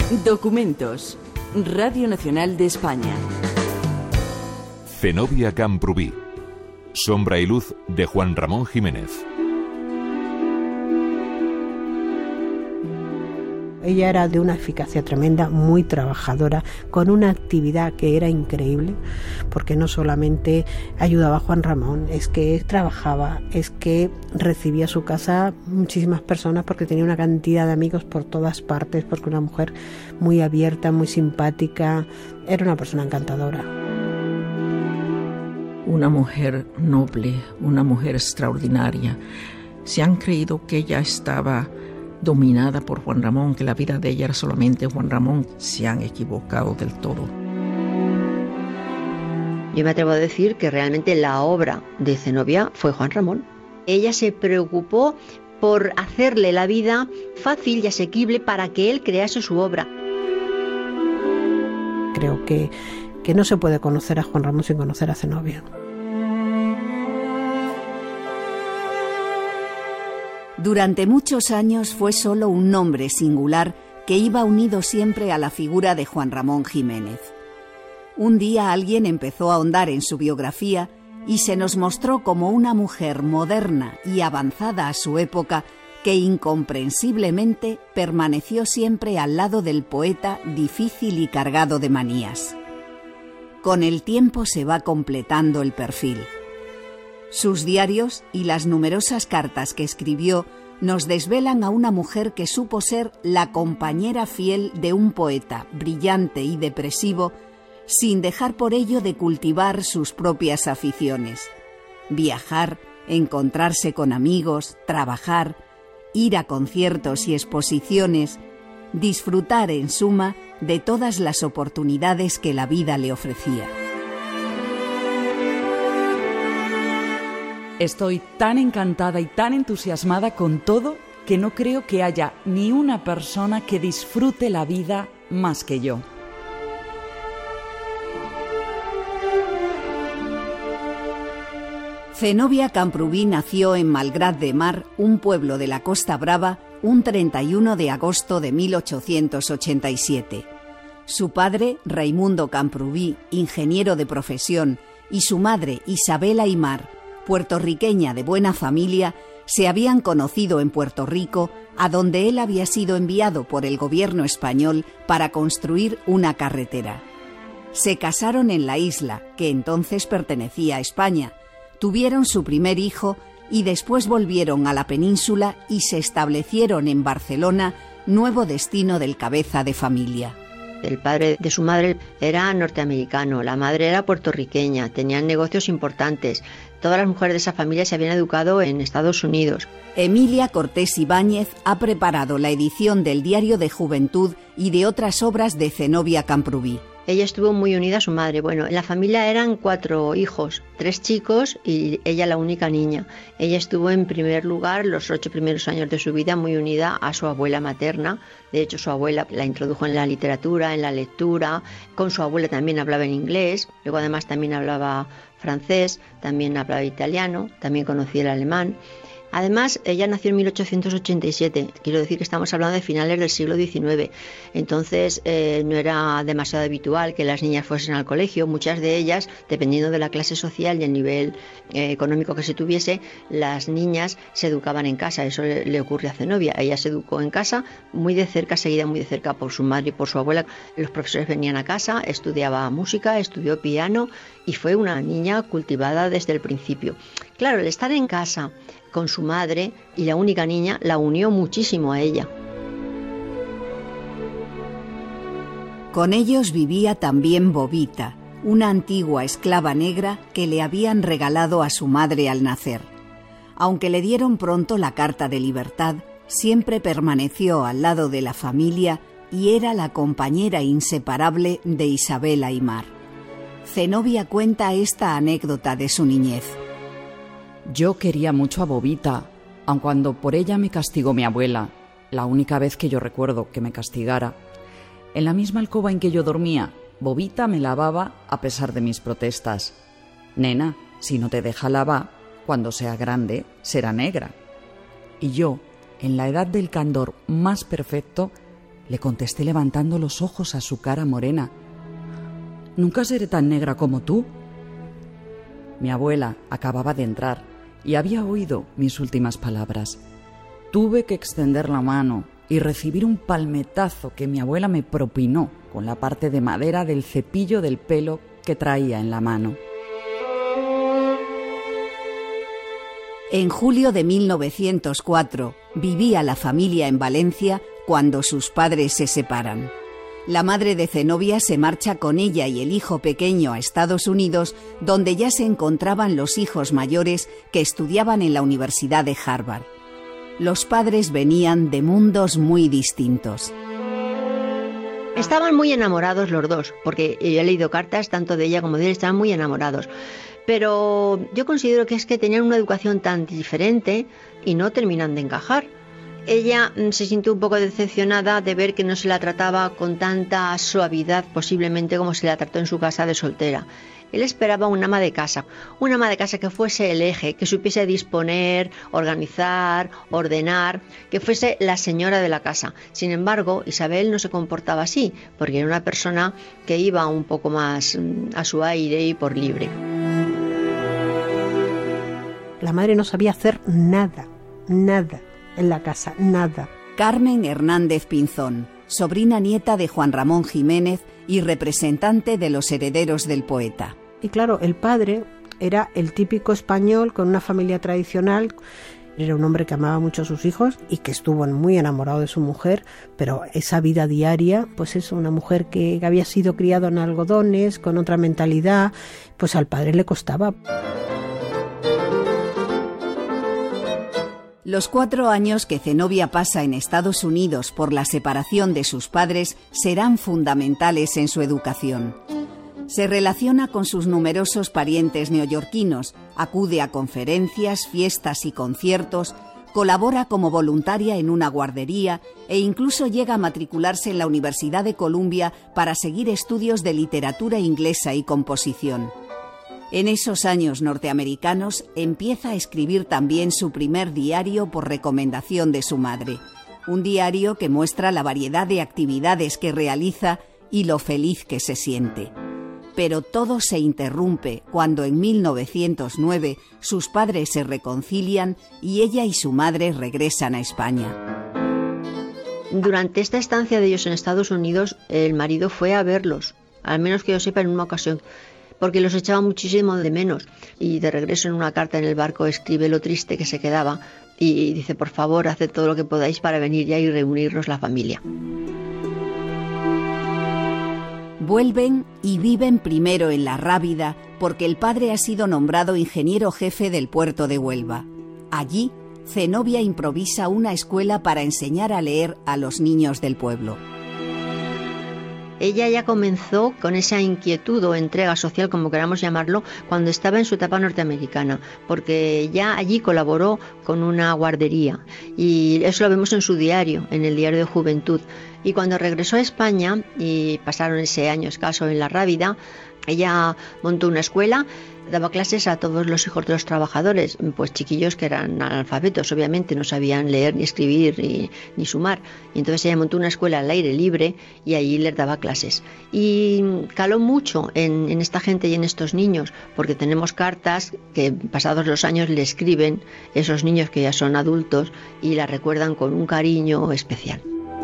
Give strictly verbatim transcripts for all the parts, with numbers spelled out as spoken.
Documentos. Radio Nacional de España. Zenobia Camprubí. Sombra y luz de Juan Ramón Jiménez. Ella era de una eficacia tremenda, muy trabajadora, con una actividad que era increíble, porque no solamente ayudaba a Juan Ramón, es que trabajaba, es que recibía a su casa muchísimas personas porque tenía una cantidad de amigos por todas partes, porque una mujer muy abierta, muy simpática, era una persona encantadora. Una mujer noble, una mujer extraordinaria. Se han creído que ella estaba dominada por Juan Ramón, que la vida de ella era solamente Juan Ramón. Se han equivocado del todo. Yo me atrevo a decir que realmente la obra de Zenobia fue Juan Ramón. Ella se preocupó por hacerle la vida fácil y asequible para que él crease su obra. Creo que, que no se puede conocer a Juan Ramón sin conocer a Zenobia. Durante muchos años fue solo un nombre singular que iba unido siempre a la figura de Juan Ramón Jiménez. Un día alguien empezó a ahondar en su biografía y se nos mostró como una mujer moderna y avanzada a su época que incomprensiblemente permaneció siempre al lado del poeta difícil y cargado de manías. Con el tiempo se va completando el perfil. Sus diarios y las numerosas cartas que escribió nos desvelan a una mujer que supo ser la compañera fiel de un poeta brillante y depresivo, sin dejar por ello de cultivar sus propias aficiones: viajar, encontrarse con amigos, trabajar, ir a conciertos y exposiciones, disfrutar en suma de todas las oportunidades que la vida le ofrecía. Estoy tan encantada y tan entusiasmada con todo que no creo que haya ni una persona que disfrute la vida más que yo. Zenobia Camprubí nació en Malgrat de Mar, un pueblo de la Costa Brava, un treinta y uno de agosto de mil ochocientos ochenta y siete. Su padre, Raimundo Camprubí, ingeniero de profesión, y su madre, Isabel Aymar, puertorriqueña de buena familia, se habían conocido en Puerto Rico, a donde él había sido enviado por el gobierno español para construir una carretera. Se casaron en la isla, que entonces pertenecía a España, tuvieron su primer hijo y después volvieron a la península y se establecieron en Barcelona, nuevo destino del cabeza de familia. El padre de su madre era norteamericano, la madre era puertorriqueña, tenían negocios importantes. Todas las mujeres de esa familia se habían educado en Estados Unidos. Emilia Cortés Ibáñez ha preparado la edición del Diario de Juventud y de otras obras de Zenobia Camprubí. Ella estuvo muy unida a su madre. Bueno, en la familia eran cuatro hijos, tres chicos y ella la única niña. Ella estuvo en primer lugar los ocho primeros años de su vida muy unida a su abuela materna. De hecho, su abuela la introdujo en la literatura, en la lectura. Con su abuela también hablaba en inglés. Luego además también hablaba francés, también hablaba italiano, también conocía el alemán. Además, ella nació en mil ochocientos ochenta y siete, quiero decir que estamos hablando de finales del siglo diecinueve, entonces eh, no era demasiado habitual que las niñas fuesen al colegio. Muchas de ellas, dependiendo de la clase social y el nivel eh, económico que se tuviese, las niñas se educaban en casa. Eso le, le ocurrió a Zenobia. Ella se educó en casa, muy de cerca, seguida muy de cerca por su madre y por su abuela. Los profesores venían a casa, estudiaba música, estudió piano y fue una niña cultivada desde el principio. Claro, el estar en casa con su madre y la única niña la unió muchísimo a ella. Con ellos vivía también Bobita, una antigua esclava negra que le habían regalado a su madre al nacer. Aunque le dieron pronto la carta de libertad, siempre permaneció al lado de la familia y era la compañera inseparable de Isabel Aymar. Zenobia cuenta esta anécdota de su niñez. Yo quería mucho a Bobita, aun cuando por ella me castigó mi abuela, la única vez que yo recuerdo que me castigara. En la misma alcoba en que yo dormía, Bobita me lavaba a pesar de mis protestas. Nena, si no te deja lavar, cuando sea grande, será negra. Y yo, en la edad del candor más perfecto, le contesté levantando los ojos a su cara morena. «Nunca seré tan negra como tú». Mi abuela acababa de entrar y había oído mis últimas palabras. Tuve que extender la mano y recibir un palmetazo que mi abuela me propinó con la parte de madera del cepillo del pelo que traía en la mano. En julio de mil novecientos cuatro vivía la familia en Valencia cuando sus padres se separan. La madre de Zenobia se marcha con ella y el hijo pequeño a Estados Unidos, donde ya se encontraban los hijos mayores que estudiaban en la Universidad de Harvard. Los padres venían de mundos muy distintos. Estaban muy enamorados los dos, porque yo he leído cartas tanto de ella como de él, estaban muy enamorados. Pero yo considero que es que tenían una educación tan diferente y no terminan de encajar. Ella se sintió un poco decepcionada de ver que no se la trataba con tanta suavidad posiblemente como se la trató en su casa de soltera. Él esperaba un ama de casa, un ama de casa que fuese el eje, que supiese disponer, organizar, ordenar, que fuese la señora de la casa. Sin embargo, Isabel no se comportaba así, porque era una persona que iba un poco más a su aire y por libre. La madre no sabía hacer nada, nada en la casa, nada. Carmen Hernández Pinzón, sobrina nieta de Juan Ramón Jiménez y representante de los herederos del poeta. Y claro, el padre era el típico español con una familia tradicional. Era un hombre que amaba mucho a sus hijos y que estuvo muy enamorado de su mujer, pero esa vida diaria, pues es una mujer que había sido criada en algodones, con otra mentalidad, pues al padre le costaba. Los cuatro años que Zenobia pasa en Estados Unidos por la separación de sus padres serán fundamentales en su educación. Se relaciona con sus numerosos parientes neoyorquinos, acude a conferencias, fiestas y conciertos, colabora como voluntaria en una guardería e incluso llega a matricularse en la Universidad de Columbia para seguir estudios de literatura inglesa y composición. En esos años norteamericanos empieza a escribir también su primer diario por recomendación de su madre, un diario que muestra la variedad de actividades que realiza y lo feliz que se siente. Pero todo se interrumpe cuando en mil novecientos nueve sus padres se reconcilian y ella y su madre regresan a España. Durante esta estancia de ellos en Estados Unidos, el marido fue a verlos, al menos que yo sepa en una ocasión, porque los echaba muchísimo de menos. Y de regreso en una carta en el barco escribe lo triste que se quedaba y dice, por favor, haced todo lo que podáis para venir ya y reunirnos la familia. Vuelven y viven primero en La Rábida porque el padre ha sido nombrado ingeniero jefe del puerto de Huelva. Allí, Zenobia improvisa una escuela para enseñar a leer a los niños del pueblo. Ella ya comenzó con esa inquietud o entrega social, como queramos llamarlo, cuando estaba en su etapa norteamericana, porque ya allí colaboró con una guardería y eso lo vemos en su diario, en el diario de juventud. Y cuando regresó a España y pasaron ese año escaso en La Rábida, ella montó una escuela, daba clases a todos los hijos de los trabajadores, pues chiquillos que eran analfabetos, obviamente no sabían leer ni escribir ni, ni sumar. Y entonces ella montó una escuela al aire libre y allí les daba clases. Y caló mucho en, en esta gente y en estos niños, porque tenemos cartas que pasados los años le escriben esos niños que ya son adultos y la recuerdan con un cariño especial.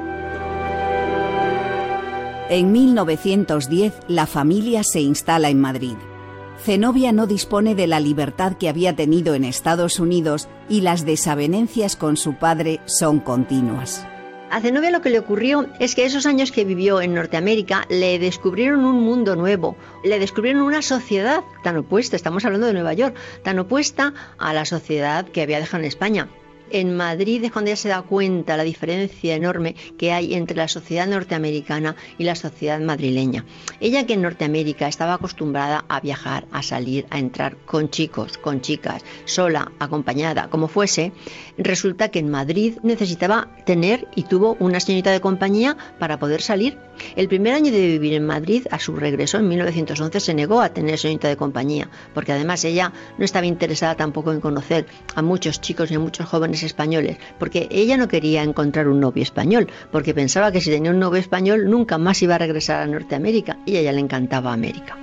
En mil novecientos diez la familia se instala en Madrid. Zenobia no dispone de la libertad que había tenido en Estados Unidos y las desavenencias con su padre son continuas. A Zenobia lo que le ocurrió es que esos años que vivió en Norteamérica le descubrieron un mundo nuevo, le descubrieron una sociedad tan opuesta, estamos hablando de Nueva York, tan opuesta a la sociedad que había dejado en España. En Madrid es cuando ella se da cuenta la diferencia enorme que hay entre la sociedad norteamericana y la sociedad madrileña. Ella, que en Norteamérica estaba acostumbrada a viajar, a salir, a entrar con chicos, con chicas, sola, acompañada, como fuese, resulta que en Madrid necesitaba tener y tuvo una señorita de compañía para poder salir. El primer año de vivir en Madrid, a su regreso en mil novecientos once, se negó a tener señorita de compañía, porque además ella no estaba interesada tampoco en conocer a muchos chicos y a muchos jóvenes padres españoles, porque ella no quería encontrar un novio español, porque pensaba que si tenía un novio español nunca más iba a regresar a Norteamérica, y a ella le encantaba América.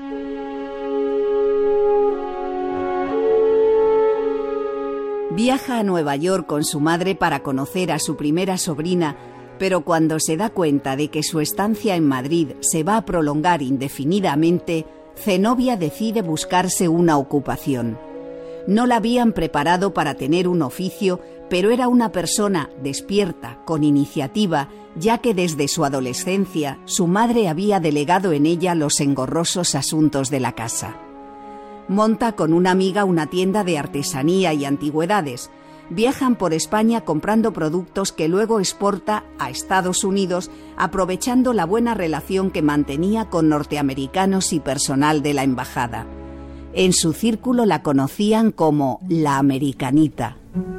Viaja a Nueva York con su madre para conocer a su primera sobrina, pero cuando se da cuenta de que su estancia en Madrid se va a prolongar indefinidamente, Zenobia decide buscarse una ocupación. No la habían preparado para tener un oficio, pero era una persona despierta, con iniciativa, ya que desde su adolescencia su madre había delegado en ella los engorrosos asuntos de la casa. Monta con una amiga una tienda de artesanía y antigüedades. Viajan por España comprando productos que luego exporta a Estados Unidos, aprovechando la buena relación que mantenía con norteamericanos y personal de la embajada. En su círculo la conocían como la americanita.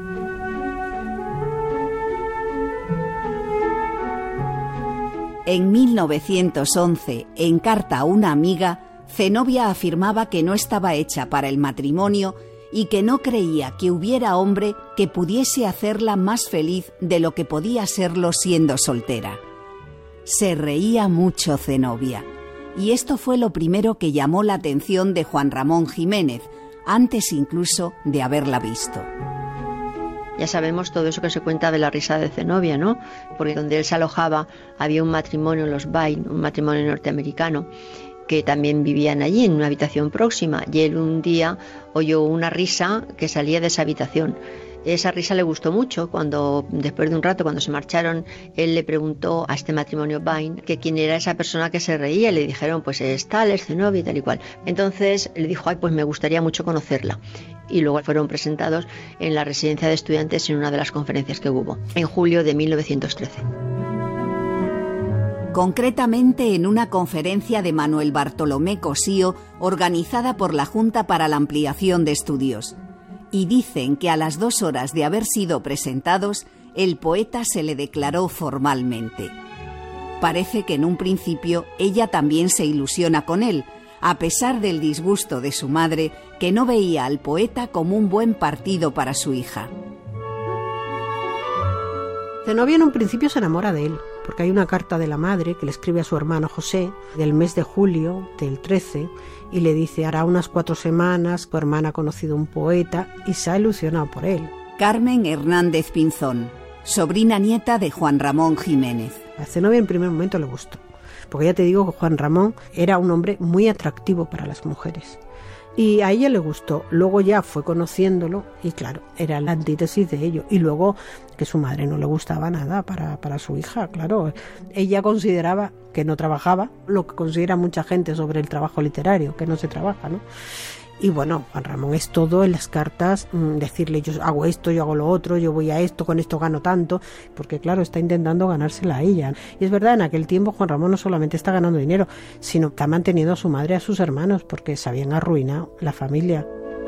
En mil novecientos once, en carta a una amiga, Zenobia afirmaba que no estaba hecha para el matrimonio y que no creía que hubiera hombre que pudiese hacerla más feliz de lo que podía serlo siendo soltera. Se reía mucho Zenobia, y esto fue lo primero que llamó la atención de Juan Ramón Jiménez, antes incluso de haberla visto. Ya sabemos todo eso que se cuenta de la risa de Zenobia, ¿no? Porque donde él se alojaba había un matrimonio, los Bain, un matrimonio norteamericano, que también vivían allí en una habitación próxima, y él un día oyó una risa que salía de esa habitación. Esa risa le gustó mucho. Cuando, después de un rato, cuando se marcharon, él le preguntó a este matrimonio Bain que quién era esa persona que se reía, y le dijeron, pues es tal, es Zenobia y tal y cual. Entonces le dijo, ay, pues me gustaría mucho conocerla. Y luego fueron presentados en la residencia de estudiantes en una de las conferencias que hubo, en julio de mil novecientos trece. Concretamente en una conferencia de Manuel Bartolomé Cosío, organizada por la Junta para la Ampliación de Estudios. Y dicen que a las dos horas de haber sido presentados, el poeta se le declaró formalmente. Parece que en un principio ella también se ilusiona con él, a pesar del disgusto de su madre, que no veía al poeta como un buen partido para su hija. Zenobia en un principio se enamora de él, porque hay una carta de la madre que le escribe a su hermano José del mes de julio del trece, y le dice, hará unas cuatro semanas tu hermana ha conocido un poeta y se ha ilusionado por él. Carmen Hernández Pinzón, sobrina nieta de Juan Ramón Jiménez. A Zenobia en primer momento le gustó, porque ya te digo que Juan Ramón era un hombre muy atractivo para las mujeres. Y a ella le gustó, luego ya fue conociéndolo y claro, era la antítesis de ello. Y luego que su madre no le gustaba nada para, para su hija, claro. Ella consideraba que no trabajaba, lo que considera mucha gente sobre el trabajo literario, que no se trabaja, ¿no? Y bueno, Juan Ramón es todo en las cartas, mmm, decirle yo hago esto, yo hago lo otro, yo voy a esto, con esto gano tanto, porque claro, está intentando ganársela a ella. Y es verdad, en aquel tiempo Juan Ramón no solamente está ganando dinero, sino que está manteniendo a su madre y a sus hermanos, porque se habían arruinado la familia.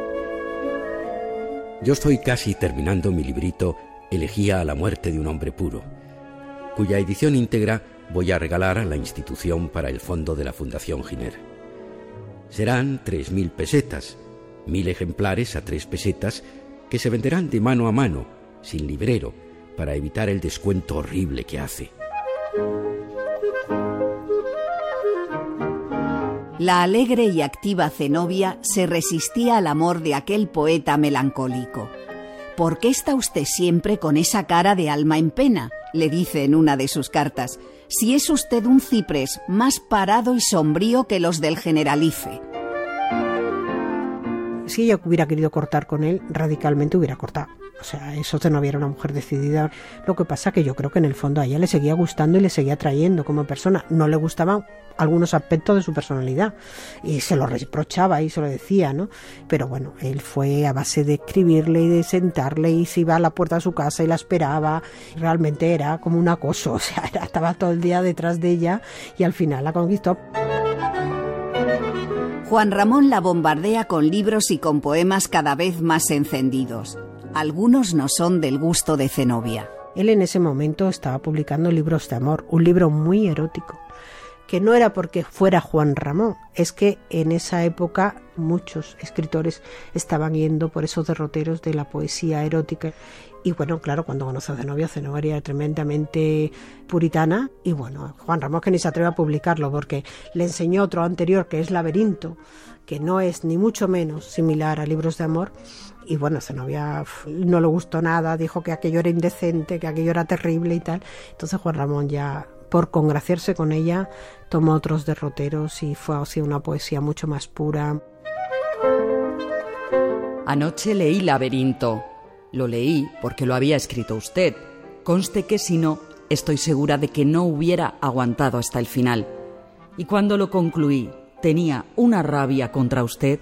Yo estoy casi terminando mi librito Elegía a la muerte de un hombre puro, cuya edición íntegra voy a regalar a la institución para el fondo de la Fundación Giner. Serán tres mil pesetas, mil ejemplares a tres pesetas, que se venderán de mano a mano, sin librero, para evitar el descuento horrible que hace. La alegre y activa Zenobia se resistía al amor de aquel poeta melancólico. ¿Por qué está usted siempre con esa cara de alma en pena?, le dice en una de sus cartas, si es usted un ciprés más parado y sombrío que los del Generalife. Si ella hubiera querido cortar con él, radicalmente hubiera cortado. O sea, eso Zenobia era una mujer decidida. Lo que pasa que yo creo que en el fondo a ella le seguía gustando y le seguía atrayendo como persona. No le gustaban algunos aspectos de su personalidad y se lo reprochaba y se lo decía, ¿no? Pero bueno, él fue a base de escribirle y de sentarle, y se iba a la puerta de su casa y la esperaba. Realmente era como un acoso, o sea, era, estaba todo el día detrás de ella y al final la conquistó. Juan Ramón la bombardea con libros y con poemas cada vez más encendidos. Algunos no son del gusto de Zenobia. Él en ese momento estaba publicando libros de amor, un libro muy erótico, que no era porque fuera Juan Ramón, es que en esa época muchos escritores estaban yendo por esos derroteros de la poesía erótica Y bueno, claro, cuando conoce a Zenobia, Zenobia era tremendamente puritana, y bueno, Juan Ramón que ni se atreve a publicarlo porque le enseñó otro anterior que es Laberinto, que no es ni mucho menos similar a Libros de Amor, y bueno, Zenobia no le gustó nada, dijo que aquello era indecente, que aquello era terrible y tal. Entonces Juan Ramón, ya por congraciarse con ella, tomó otros derroteros y fue así una poesía mucho más pura. Anoche leí Laberinto. Lo leí porque lo había escrito usted. Conste que si no, estoy segura de que no hubiera aguantado hasta el final. Y cuando lo concluí, tenía una rabia contra usted.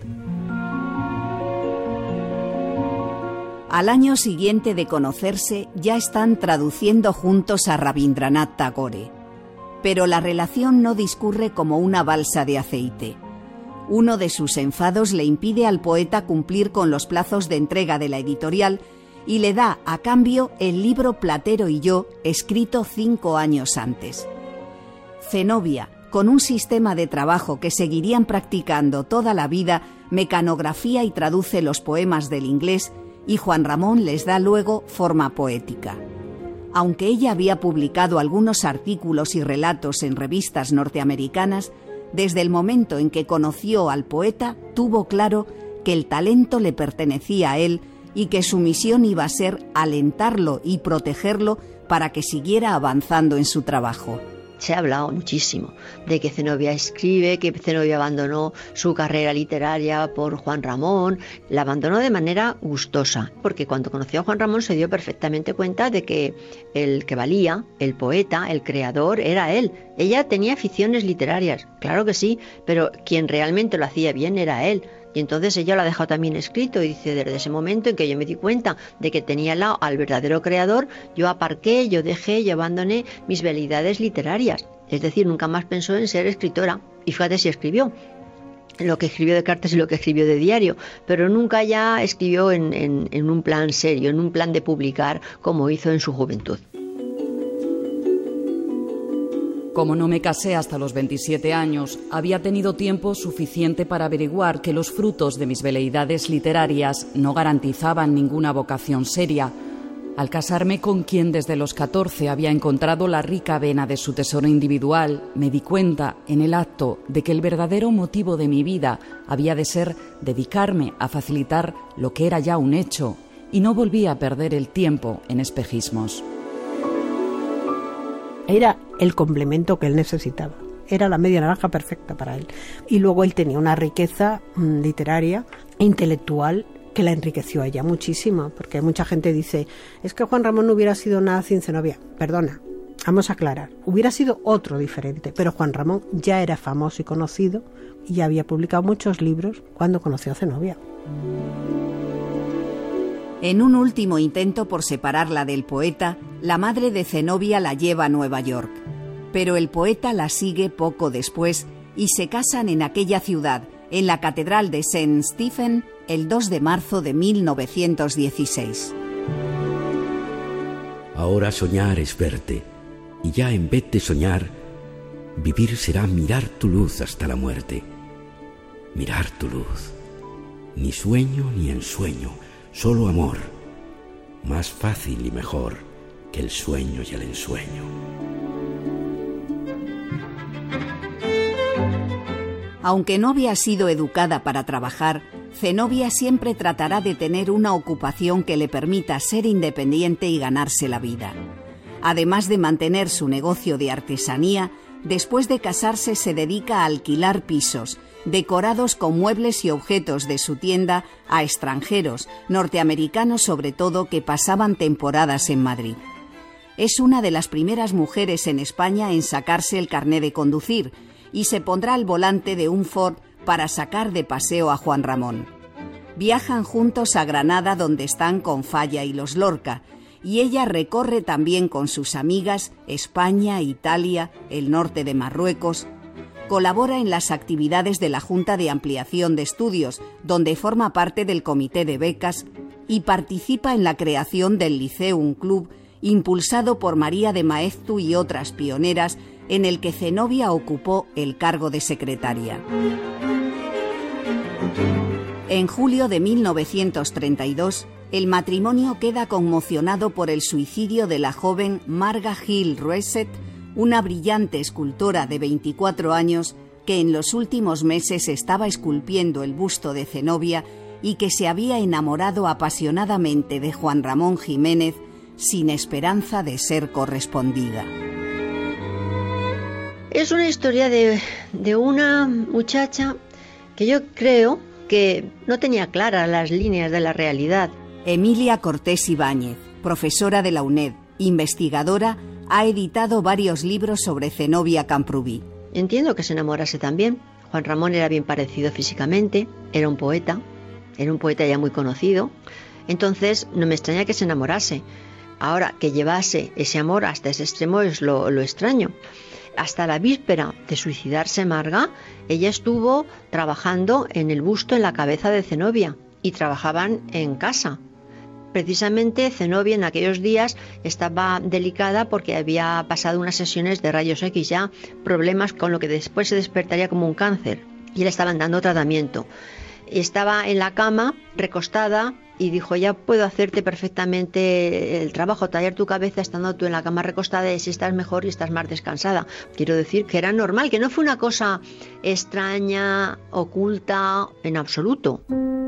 Al año siguiente de conocerse, ya están traduciendo juntos a Rabindranath Tagore. Pero la relación no discurre como una balsa de aceite. Uno de sus enfados le impide al poeta cumplir con los plazos de entrega de la editorial y le da a cambio el libro Platero y yo, escrito cinco años antes. Zenobia, con un sistema de trabajo que seguirían practicando toda la vida, mecanografía y traduce los poemas del inglés, y Juan Ramón les da luego forma poética. Aunque ella había publicado algunos artículos y relatos en revistas norteamericanas, desde el momento en que conoció al poeta, tuvo claro que el talento le pertenecía a él y que su misión iba a ser alentarlo y protegerlo para que siguiera avanzando en su trabajo. Se ha hablado muchísimo de que Zenobia escribe, que Zenobia abandonó su carrera literaria por Juan Ramón. La abandonó de manera gustosa, porque cuando conoció a Juan Ramón se dio perfectamente cuenta de que el que valía, el poeta, el creador, era él. Ella tenía aficiones literarias, claro que sí, pero quien realmente lo hacía bien era él. Y entonces ella lo ha dejado también escrito y dice, desde ese momento en que yo me di cuenta de que tenía al lado al verdadero creador, yo aparqué, yo dejé, yo abandoné mis veleidades literarias. Es decir, nunca más pensó en ser escritora. Y fíjate si escribió lo que escribió de cartas y lo que escribió de diario, pero nunca ya escribió en, en, en un plan serio, en un plan de publicar como hizo en su juventud. Como no me casé hasta los veintisiete años, había tenido tiempo suficiente para averiguar que los frutos de mis veleidades literarias no garantizaban ninguna vocación seria. Al casarme con quien desde los catorce había encontrado la rica vena de su tesoro individual, me di cuenta en el acto de que el verdadero motivo de mi vida había de ser dedicarme a facilitar lo que era ya un hecho, y no volví a perder el tiempo en espejismos. Era el complemento que él necesitaba. Era la media naranja perfecta para él. Y luego él tenía una riqueza mmm, literaria e intelectual que la enriqueció a ella muchísimo, porque mucha gente dice, es que Juan Ramón no hubiera sido nada sin Zenobia. Perdona, vamos a aclarar, hubiera sido otro diferente, pero Juan Ramón ya era famoso y conocido y ya había publicado muchos libros cuando conoció a Zenobia. En un último intento por separarla del poeta, la madre de Zenobia la lleva a Nueva York. Pero el poeta la sigue poco después y se casan en aquella ciudad, en la Catedral de Saint Stephen, el dos de marzo de mil novecientos dieciséis. Ahora soñar es verte, y ya en vez de soñar, vivir será mirar tu luz hasta la muerte. Mirar tu luz. Ni sueño ni ensueño, solo amor, más fácil y mejor que el sueño y el ensueño. Aunque no había sido educada para trabajar, Zenobia siempre tratará de tener una ocupación que le permita ser independiente y ganarse la vida. Además de mantener su negocio de artesanía, después de casarse se dedica a alquilar pisos, decorados con muebles y objetos de su tienda a extranjeros, norteamericanos sobre todo, que pasaban temporadas en Madrid. Es una de las primeras mujeres en España en sacarse el carné de conducir y se pondrá al volante de un Ford para sacar de paseo a Juan Ramón. Viajan juntos a Granada, donde están con Falla y los Lorca, y ella recorre también con sus amigas España, Italia, el norte de Marruecos. Colabora en las actividades de la Junta de Ampliación de Estudios, donde forma parte del comité de becas, y participa en la creación del Liceum Club, impulsado por María de Maeztu y otras pioneras, en el que Zenobia ocupó el cargo de secretaria. En julio de mil novecientos treinta y dos, el matrimonio queda conmocionado por el suicidio de la joven Marga Gil Roesset, una brillante escultora de veinticuatro años que en los últimos meses estaba esculpiendo el busto de Zenobia y que se había enamorado apasionadamente de Juan Ramón Jiménez sin esperanza de ser correspondida. Es una historia de, de una muchacha que yo creo que no tenía claras las líneas de la realidad. Emilia Cortés Ibáñez, profesora de la UNED, investigadora, ha editado varios libros sobre Zenobia Camprubí. Entiendo que se enamorase también. Juan Ramón era bien parecido físicamente, era un poeta, era un poeta ya muy conocido. Entonces no me extraña que se enamorase. Ahora, que llevase ese amor hasta ese extremo es lo, lo extraño. Hasta la víspera de suicidarse Marga, ella estuvo trabajando en el busto en la cabeza de Zenobia y trabajaban en casa. Precisamente Zenobia en aquellos días estaba delicada porque había pasado unas sesiones de rayos X, ya problemas con lo que después se despertaría como un cáncer, y le estaban dando tratamiento. Estaba en la cama, recostada, y dijo, ya puedo hacerte perfectamente el trabajo, tallar tu cabeza estando tú en la cama recostada, y si estás mejor y estás más descansada. Quiero decir que era normal, que no fue una cosa extraña, oculta, en absoluto.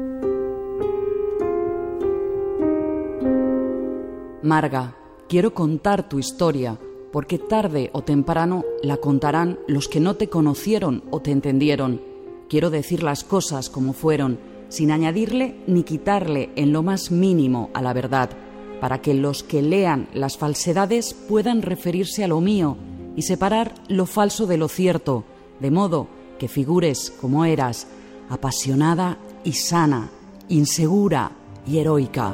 Marga, quiero contar tu historia, porque tarde o temprano la contarán los que no te conocieron o te entendieron. Quiero decir las cosas como fueron, sin añadirle ni quitarle en lo más mínimo a la verdad, para que los que lean las falsedades puedan referirse a lo mío y separar lo falso de lo cierto, de modo que figures como eras, apasionada y sana, insegura y heroica.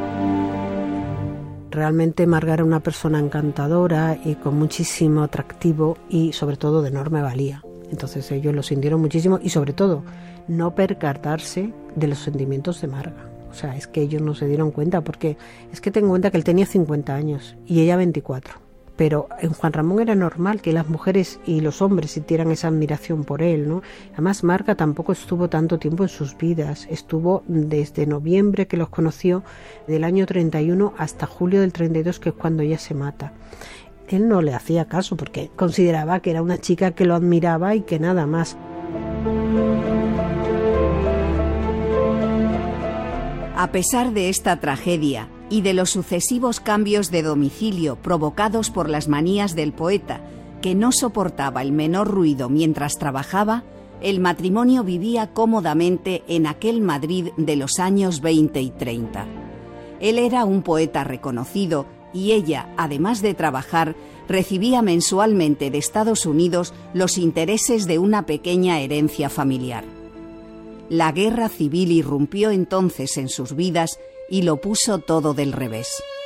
Realmente Marga era una persona encantadora y con muchísimo atractivo y sobre todo de enorme valía. Entonces ellos lo sintieron muchísimo y sobre todo no percatarse de los sentimientos de Marga. O sea, es que ellos no se dieron cuenta, porque es que ten en cuenta que él tenía cincuenta años y ella veinticuatro. Pero en Juan Ramón era normal que las mujeres y los hombres sintieran esa admiración por él, ¿no? Además, Marga tampoco estuvo tanto tiempo en sus vidas. Estuvo desde noviembre, que los conoció, del año treinta y uno hasta julio del treinta y dos, que es cuando ella se mata. Él no le hacía caso porque consideraba que era una chica que lo admiraba y que nada más. A pesar de esta tragedia y de los sucesivos cambios de domicilio provocados por las manías del poeta, que no soportaba el menor ruido mientras trabajaba, el matrimonio vivía cómodamente en aquel Madrid de los años veinte y treinta. Él era un poeta reconocido y ella, además de trabajar, recibía mensualmente de Estados Unidos los intereses de una pequeña herencia familiar. La guerra civil irrumpió entonces en sus vidas y lo puso todo del revés.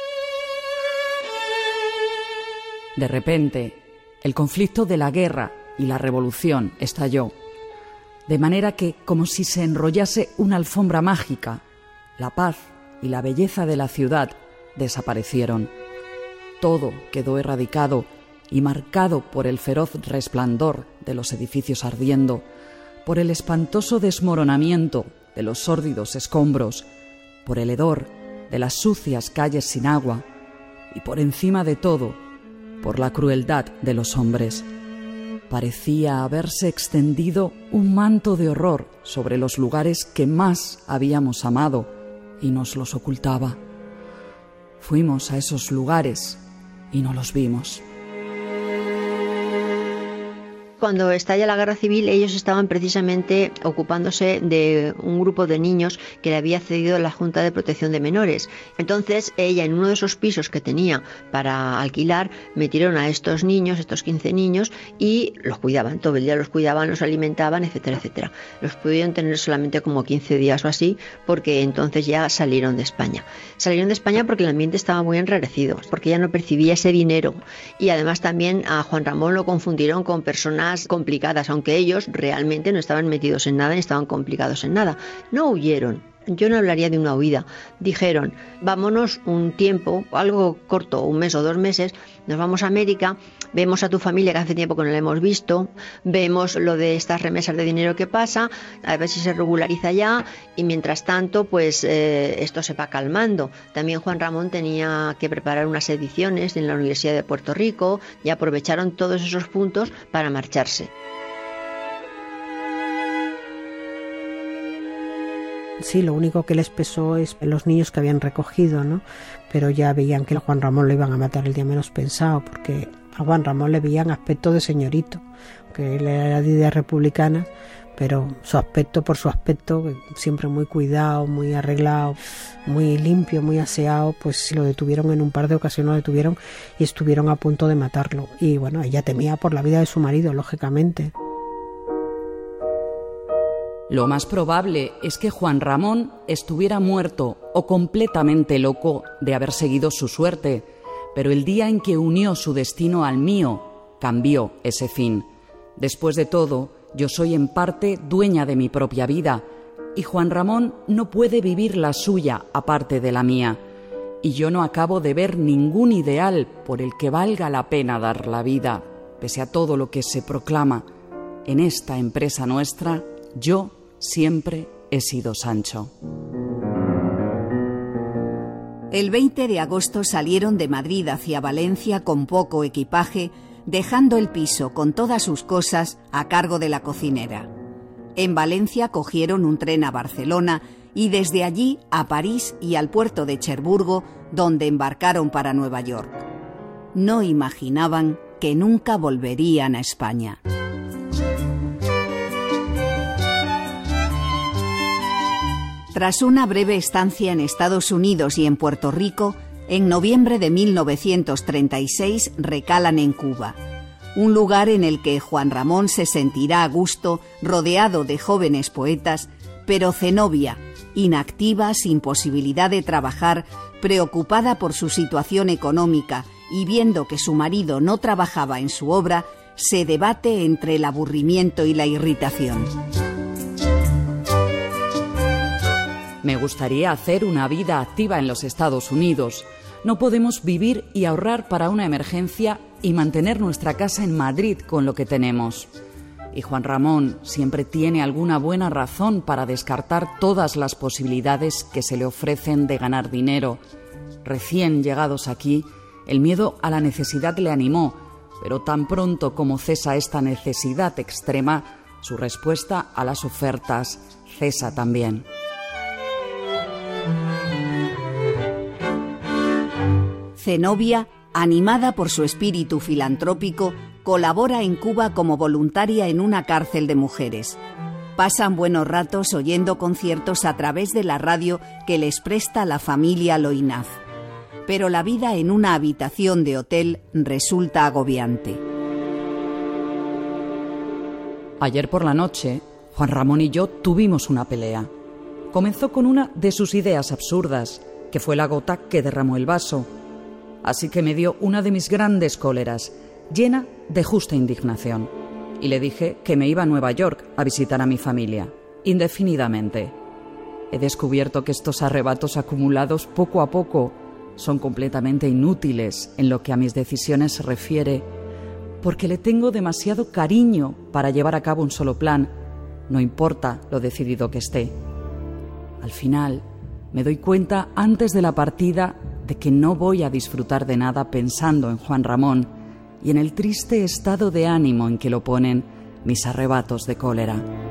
De repente, el conflicto de la guerra y la revolución estalló, de manera que, como si se enrollase una alfombra mágica, la paz y la belleza de la ciudad desaparecieron. Todo quedó erradicado y marcado por el feroz resplandor de los edificios ardiendo, por el espantoso desmoronamiento de los sórdidos escombros, por el hedor de las sucias calles sin agua y, por encima de todo, por la crueldad de los hombres. Parecía haberse extendido un manto de horror sobre los lugares que más habíamos amado y nos los ocultaba. Fuimos a esos lugares y no los vimos. Cuando estalla la guerra civil, ellos estaban precisamente ocupándose de un grupo de niños que le había cedido la Junta de Protección de Menores. Entonces ella, en uno de esos pisos que tenía para alquilar, metieron a estos niños, estos quince niños, y los cuidaban, todo el día los cuidaban, los alimentaban, etcétera, etcétera. Los pudieron tener solamente como quince días o así, porque entonces ya salieron de España. Salieron de España porque el ambiente estaba muy enrarecido, porque ella no percibía ese dinero, y además también a Juan Ramón lo confundieron con personas complicadas, aunque ellos realmente no estaban metidos en nada ni estaban complicados en nada. No huyeron, Yo no hablaría de una huida. Dijeron, vámonos un tiempo, algo corto, un mes o dos meses, nos vamos a América, vemos a tu familia que hace tiempo que no la hemos visto, vemos lo de estas remesas de dinero que pasa, a ver si se regulariza ya, y mientras tanto, pues eh, esto se va calmando. También Juan Ramón tenía que preparar unas ediciones en la Universidad de Puerto Rico y aprovecharon todos esos puntos para marcharse. Sí, lo único que les pesó es los niños que habían recogido, ¿no? Pero ya veían que a Juan Ramón lo iban a matar el día menos pensado, porque a Juan Ramón le veían aspecto de señorito, que él era de ideas republicanas, pero su aspecto, por su aspecto, siempre muy cuidado, muy arreglado, muy limpio, muy aseado, pues lo detuvieron en un par de ocasiones, lo detuvieron y estuvieron a punto de matarlo. Y bueno, ella temía por la vida de su marido, lógicamente. Lo más probable es que Juan Ramón estuviera muerto o completamente loco de haber seguido su suerte, pero el día en que unió su destino al mío, cambió ese fin. Después de todo, yo soy en parte dueña de mi propia vida, y Juan Ramón no puede vivir la suya aparte de la mía, y yo no acabo de ver ningún ideal por el que valga la pena dar la vida, pese a todo lo que se proclama. En esta empresa nuestra, yo siempre he sido Sancho. El veinte de agosto salieron de Madrid hacia Valencia con poco equipaje, dejando el piso con todas sus cosas a cargo de la cocinera. En Valencia cogieron un tren a Barcelona y desde allí a París y al puerto de Cherburgo, donde embarcaron para Nueva York. No imaginaban que nunca volverían a España. Tras una breve estancia en Estados Unidos y en Puerto Rico, en noviembre de mil novecientos treinta y seis recalan en Cuba, un lugar en el que Juan Ramón se sentirá a gusto rodeado de jóvenes poetas, pero Zenobia, inactiva, sin posibilidad de trabajar, preocupada por su situación económica y viendo que su marido no trabajaba en su obra, se debate entre el aburrimiento y la irritación. Me gustaría hacer una vida activa en los Estados Unidos. No podemos vivir y ahorrar para una emergencia y mantener nuestra casa en Madrid con lo que tenemos. Y Juan Ramón siempre tiene alguna buena razón para descartar todas las posibilidades que se le ofrecen de ganar dinero. Recién llegados aquí, el miedo a la necesidad le animó, pero tan pronto como cesa esta necesidad extrema, su respuesta a las ofertas cesa también. Zenobia, animada por su espíritu filantrópico, colabora en Cuba como voluntaria en una cárcel de mujeres. Pasan buenos ratos oyendo conciertos a través de la radio que les presta la familia Loinaz. Pero la vida en una habitación de hotel resulta agobiante. Ayer por la noche, Juan Ramón y yo tuvimos una pelea. Comenzó con una de sus ideas absurdas, que fue la gota que derramó el vaso. Así que me dio una de mis grandes cóleras, llena de justa indignación. Y le dije que me iba a Nueva York a visitar a mi familia, indefinidamente. He descubierto que estos arrebatos acumulados poco a poco son completamente inútiles en lo que a mis decisiones se refiere, porque le tengo demasiado cariño para llevar a cabo un solo plan, no importa lo decidido que esté. Al final, me doy cuenta antes de la partida de que no voy a disfrutar de nada pensando en Juan Ramón y en el triste estado de ánimo en que lo ponen mis arrebatos de cólera.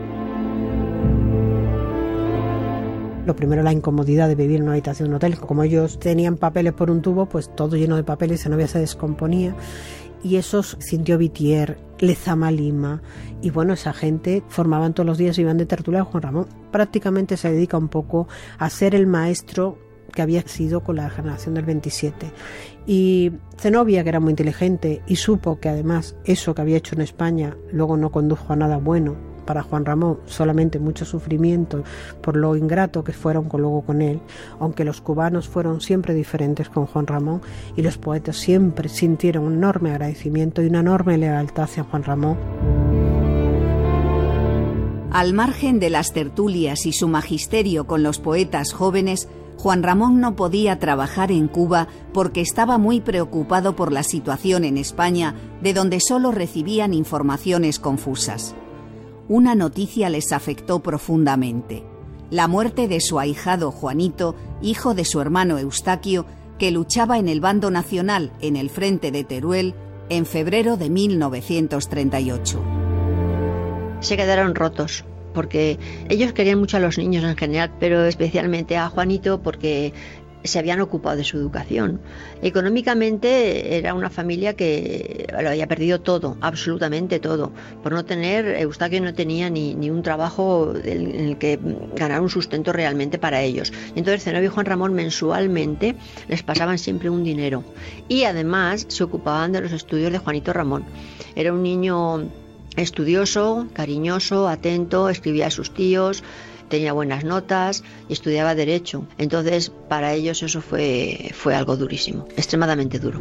Lo primero, la incomodidad de vivir en una habitación de un hotel. Como ellos tenían papeles por un tubo, pues todo lleno de papeles, Zenobia se descomponía. Y esos sintió Vitier, Lezama Lima, y bueno, esa gente formaban todos los días, iban de tertulia. Juan Ramón prácticamente se dedica un poco a ser el maestro que había sido con la generación del veintisiete. Y Zenobia, que era muy inteligente y supo que además eso que había hecho en España luego no condujo a nada bueno para Juan Ramón, solamente mucho sufrimiento por lo ingrato que fueron con, luego con él, aunque los cubanos fueron siempre diferentes con Juan Ramón y los poetas siempre sintieron un enorme agradecimiento y una enorme lealtad hacia Juan Ramón. Al margen de las tertulias y su magisterio con los poetas jóvenes, Juan Ramón no podía trabajar en Cuba porque estaba muy preocupado por la situación en España, de donde solo recibían informaciones confusas. Una noticia les afectó profundamente: la muerte de su ahijado Juanito, hijo de su hermano Eustaquio, que luchaba en el bando nacional en el frente de Teruel en febrero de mil novecientos treinta y ocho. Se quedaron rotos, porque ellos querían mucho a los niños en general, pero especialmente a Juanito porque se habían ocupado de su educación. Económicamente era una familia que lo había perdido todo, absolutamente todo. Por no tener, Eustaquio no tenía ni, ni un trabajo en el que ganar un sustento realmente para ellos. Entonces Zenobia y Juan Ramón mensualmente les pasaban siempre un dinero. Y además se ocupaban de los estudios de Juanito Ramón. Era un niño estudioso, cariñoso, atento, escribía a sus tíos, tenía buenas notas y estudiaba Derecho. Entonces, para ellos eso fue, fue algo durísimo, extremadamente duro.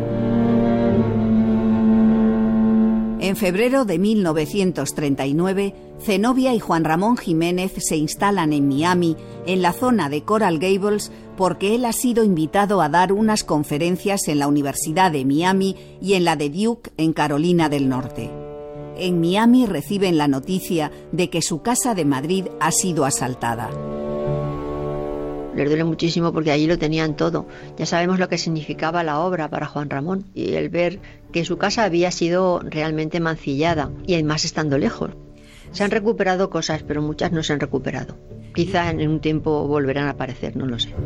En febrero de mil novecientos treinta y nueve, Zenobia y Juan Ramón Jiménez se instalan en Miami, en la zona de Coral Gables, porque él ha sido invitado a dar unas conferencias en la Universidad de Miami y en la de Duke, en Carolina del Norte. En Miami reciben la noticia de que su casa de Madrid ha sido asaltada. Les duele muchísimo porque allí lo tenían todo. Ya sabemos lo que significaba la obra para Juan Ramón y el ver que su casa había sido realmente mancillada y además estando lejos. Se han recuperado cosas, pero muchas no se han recuperado. Quizá en un tiempo volverán a aparecer, no lo sé.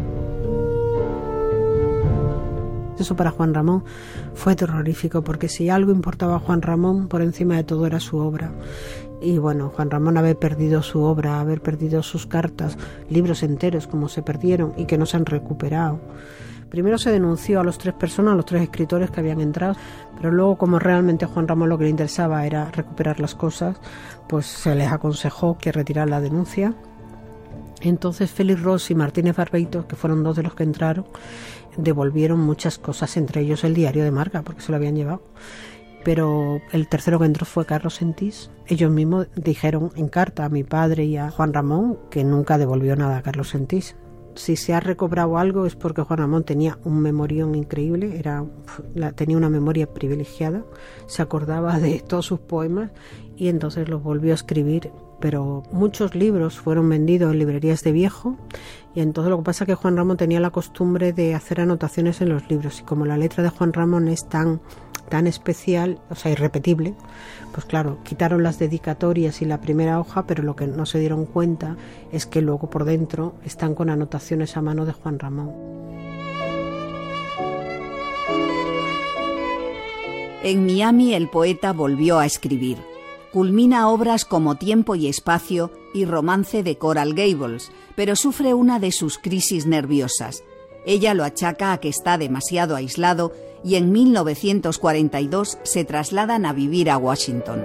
Eso para Juan Ramón fue terrorífico, porque si algo importaba a Juan Ramón, por encima de todo era su obra. Y bueno, Juan Ramón haber perdido su obra, haber perdido sus cartas, libros enteros como se perdieron y que no se han recuperado. Primero se denunció a los tres personas, a los tres escritores que habían entrado, pero luego, como realmente a Juan Ramón lo que le interesaba era recuperar las cosas, pues se les aconsejó que retiraran la denuncia. Entonces Félix Ros y Martínez Barbeito, que fueron dos de los que entraron, devolvieron muchas cosas, entre ellos el diario de Marga, porque se lo habían llevado. Pero el tercero que entró fue Carlos Sentís. Ellos mismos dijeron en carta a mi padre y a Juan Ramón que nunca devolvió nada a Carlos Sentís. Si se ha recobrado algo es porque Juan Ramón tenía un memorión increíble, era, tenía una memoria privilegiada, se acordaba de todos sus poemas y entonces los volvió a escribir. Pero muchos libros fueron vendidos en librerías de viejo y entonces lo que pasa es que Juan Ramón tenía la costumbre de hacer anotaciones en los libros, y como la letra de Juan Ramón es tan, tan especial, o sea, irrepetible, pues claro, quitaron las dedicatorias y la primera hoja, pero lo que no se dieron cuenta es que luego por dentro están con anotaciones a mano de Juan Ramón. En Miami el poeta volvió a escribir. Culmina obras como Tiempo y Espacio y Romance de Coral Gables, pero sufre una de sus crisis nerviosas. Ella lo achaca a que está demasiado aislado y en mil novecientos cuarenta y dos se trasladan a vivir a Washington.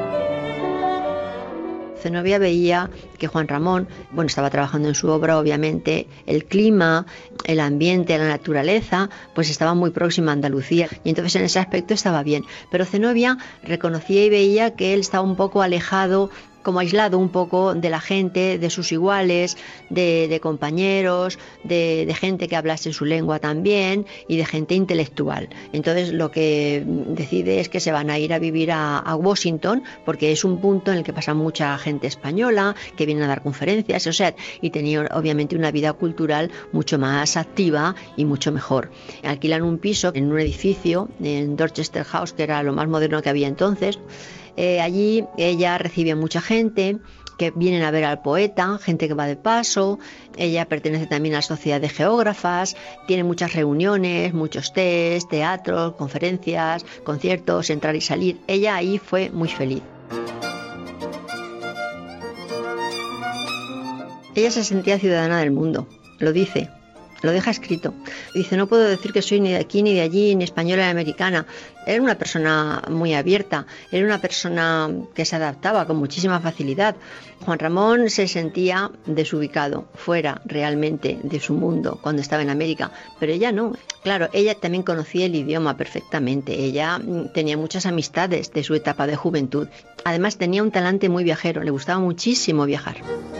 Zenobia veía que Juan Ramón, bueno, estaba trabajando en su obra, obviamente, el clima, el ambiente, la naturaleza, pues estaba muy próxima a Andalucía, y entonces en ese aspecto estaba bien. Pero Zenobia reconocía y veía que él estaba un poco alejado, como aislado un poco de la gente, de sus iguales, de, de compañeros, de, de gente que hablase su lengua también y de gente intelectual. Entonces lo que decide es que se van a ir a vivir a, a Washington, porque es un punto en el que pasa mucha gente española que viene a dar conferencias, o sea, y tenía obviamente una vida cultural mucho más activa y mucho mejor. Alquilan un piso en un edificio en Dorchester House, que era lo más moderno que había entonces. Eh, allí ella recibe a mucha gente que vienen a ver al poeta, gente que va de paso. Ella pertenece también a la Sociedad de Geógrafas, tiene muchas reuniones, muchos test, teatros, conferencias, conciertos, entrar y salir. Ella ahí fue muy feliz. Ella se sentía ciudadana del mundo, lo dice, lo deja escrito. Dice, no puedo decir que soy ni de aquí, ni de allí, ni española ni americana. Era una persona muy abierta, era una persona que se adaptaba con muchísima facilidad. Juan Ramón se sentía desubicado, fuera realmente de su mundo cuando estaba en América, pero ella no. Claro, ella también conocía el idioma perfectamente, ella tenía muchas amistades de su etapa de juventud. Además tenía un talante muy viajero, le gustaba muchísimo viajar.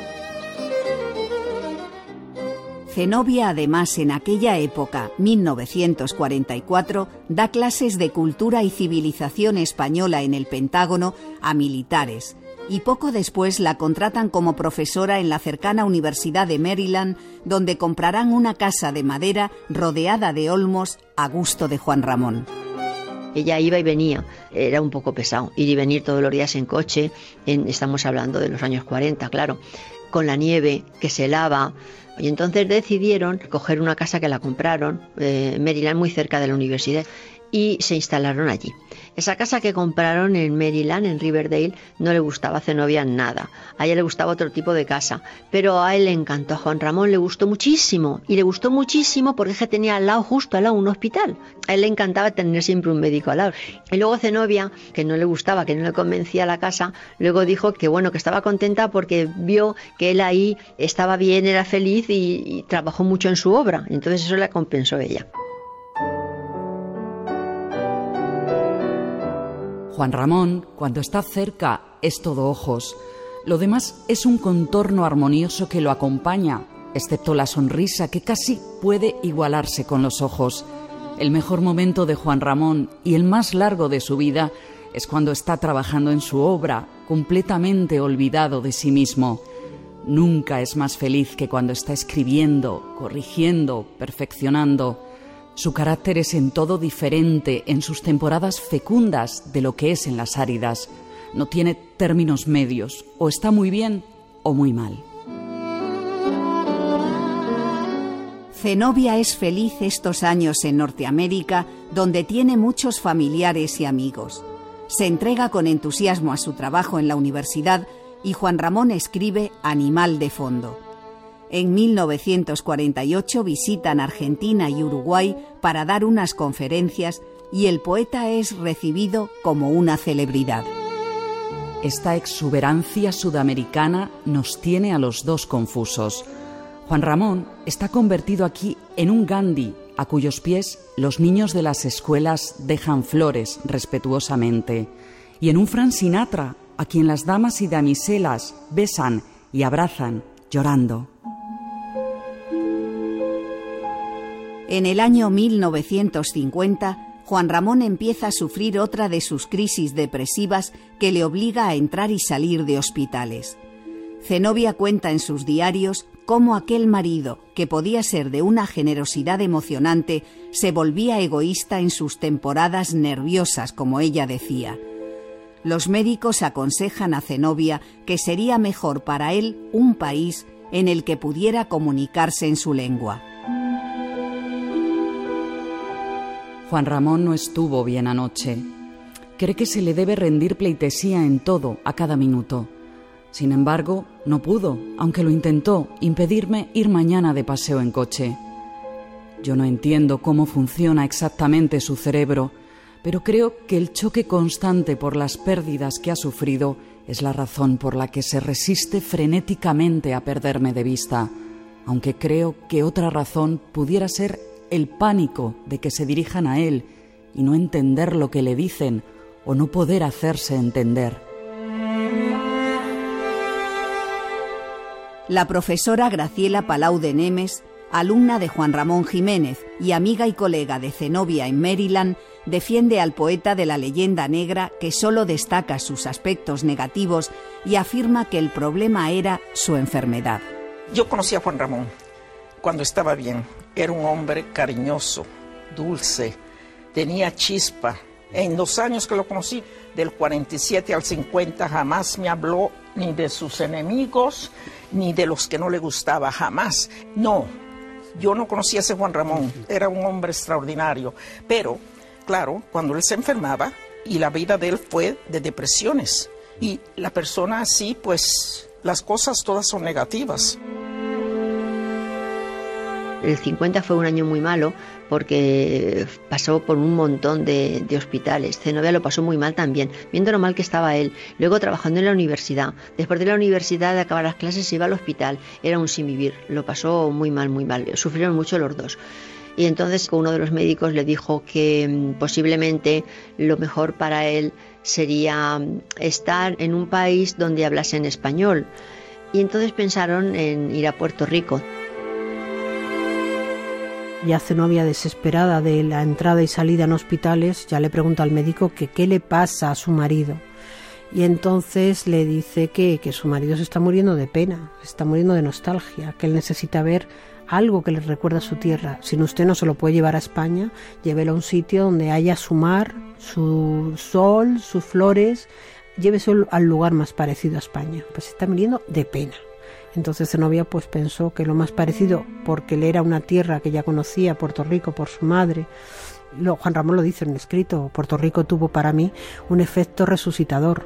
Zenobia, además, en aquella época, mil novecientos cuarenta y cuatro, da clases de cultura y civilización española en el Pentágono a militares, y poco después la contratan como profesora en la cercana Universidad de Maryland, donde comprarán una casa de madera rodeada de olmos a gusto de Juan Ramón. Ella iba y venía, era un poco pesado, ir y venir todos los días en coche, en, estamos hablando de los años cuarenta, claro, con la nieve que se helaba. Y entonces decidieron coger una casa que la compraron, eh, en Maryland, muy cerca de la universidad, y se instalaron allí. Esa casa que compraron en Maryland, en Riverdale, no le gustaba a Zenobia nada. A ella le gustaba otro tipo de casa, pero a él le encantó. A Juan Ramón le gustó muchísimo, y le gustó muchísimo porque es que tenía al lado, justo al lado, un hospital. A él le encantaba tener siempre un médico al lado. Y luego Zenobia, que no le gustaba, que no le convencía la casa, luego dijo que bueno, que estaba contenta porque vio que él ahí estaba bien, era feliz y, y trabajó mucho en su obra. Entonces eso le compensó a ella. Juan Ramón, cuando está cerca, es todo ojos. Lo demás es un contorno armonioso que lo acompaña, excepto la sonrisa que casi puede igualarse con los ojos. El mejor momento de Juan Ramón y el más largo de su vida es cuando está trabajando en su obra, completamente olvidado de sí mismo. Nunca es más feliz que cuando está escribiendo, corrigiendo, perfeccionando. Su carácter es en todo diferente en sus temporadas fecundas de lo que es en las áridas. No tiene términos medios, o está muy bien o muy mal. Zenobia es feliz estos años en Norteamérica, donde tiene muchos familiares y amigos. Se entrega con entusiasmo a su trabajo en la universidad y Juan Ramón escribe Animal de fondo. En mil novecientos cuarenta y ocho visitan Argentina y Uruguay para dar unas conferencias y el poeta es recibido como una celebridad. Esta exuberancia sudamericana nos tiene a los dos confusos. Juan Ramón está convertido aquí en un Gandhi, a cuyos pies los niños de las escuelas dejan flores respetuosamente, y en un Frank Sinatra, a quien las damas y damiselas besan y abrazan llorando. En el año mil novecientos cincuenta, Juan Ramón empieza a sufrir otra de sus crisis depresivas que le obliga a entrar y salir de hospitales. Zenobia cuenta en sus diarios cómo aquel marido, que podía ser de una generosidad emocionante, se volvía egoísta en sus temporadas nerviosas, como ella decía. Los médicos aconsejan a Zenobia que sería mejor para él un país en el que pudiera comunicarse en su lengua. Juan Ramón no estuvo bien anoche. Cree que se le debe rendir pleitesía en todo, a cada minuto. Sin embargo, no pudo, aunque lo intentó, impedirme ir mañana de paseo en coche. Yo no entiendo cómo funciona exactamente su cerebro, pero creo que el choque constante por las pérdidas que ha sufrido es la razón por la que se resiste frenéticamente a perderme de vista, aunque creo que otra razón pudiera ser el pánico de que se dirijan a él y no entender lo que le dicen o no poder hacerse entender. La profesora Graciela Palau de Nemes, alumna de Juan Ramón Jiménez y amiga y colega de Zenobia en Maryland, defiende al poeta de la leyenda negra que solo destaca sus aspectos negativos y afirma que el problema era su enfermedad. Yo conocí a Juan Ramón cuando estaba bien. Era un hombre cariñoso, dulce, tenía chispa. En los años que lo conocí, del cuarenta y siete al cincuenta, jamás me habló ni de sus enemigos, ni de los que no le gustaba, jamás. No, yo no conocía a ese Juan Ramón, era un hombre extraordinario. Pero, claro, cuando él se enfermaba, y la vida de él fue de depresiones, y la persona así, pues, las cosas todas son negativas. El cincuenta fue un año muy malo porque pasó por un montón de, de hospitales. Zenobia lo pasó muy mal también, viendo lo mal que estaba él. Luego trabajando en la universidad. Después de la universidad, de acabar las clases, se iba al hospital. Era un sin vivir. Lo pasó muy mal, muy mal. Sufrieron mucho los dos. Y entonces uno de los médicos le dijo que posiblemente lo mejor para él sería estar en un país donde hablasen español. Y entonces pensaron en ir a Puerto Rico. Ya Zenobia, desesperada de la entrada y salida en hospitales, ya le pregunta al médico que qué le pasa a su marido. Y entonces le dice que, que su marido se está muriendo de pena, se está muriendo de nostalgia, que él necesita ver algo que le recuerda a su tierra. Si usted no se lo puede llevar a España, llévelo a un sitio donde haya su mar, su sol, sus flores, llévese al lugar más parecido a España. Pues se está muriendo de pena. Entonces Zenobia pues pensó que lo más parecido, porque él era una tierra que ya conocía, Puerto Rico, por su madre. Lo, Juan Ramón lo dice en el escrito, Puerto Rico tuvo para mí un efecto resucitador.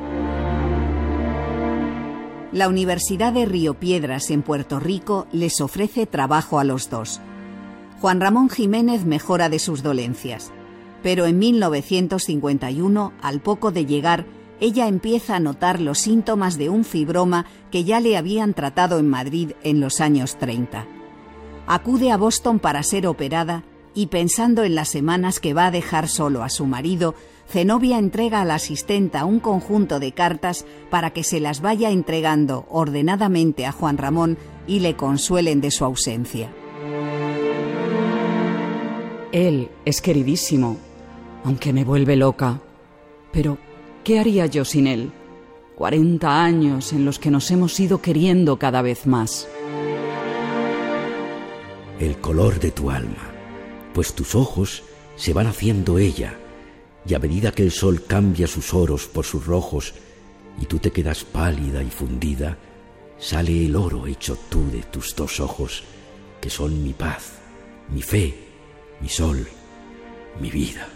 La Universidad de Río Piedras en Puerto Rico les ofrece trabajo a los dos. Juan Ramón Jiménez mejora de sus dolencias, pero en mil novecientos cincuenta y uno, al poco de llegar, ella empieza a notar los síntomas de un fibroma que ya le habían tratado en Madrid en los años treinta. Acude a Boston para ser operada y, pensando en las semanas que va a dejar solo a su marido, Zenobia entrega a la asistenta un conjunto de cartas para que se las vaya entregando ordenadamente a Juan Ramón y le consuelen de su ausencia. Él es queridísimo, aunque me vuelve loca. Pero, ¿qué haría yo sin él? Cuarenta años en los que nos hemos ido queriendo cada vez más. El color de tu alma, pues tus ojos se van haciendo ella, y a medida que el sol cambia sus oros por sus rojos y tú te quedas pálida y fundida, sale el oro hecho tú de tus dos ojos, que son mi paz, mi fe, mi sol, mi vida.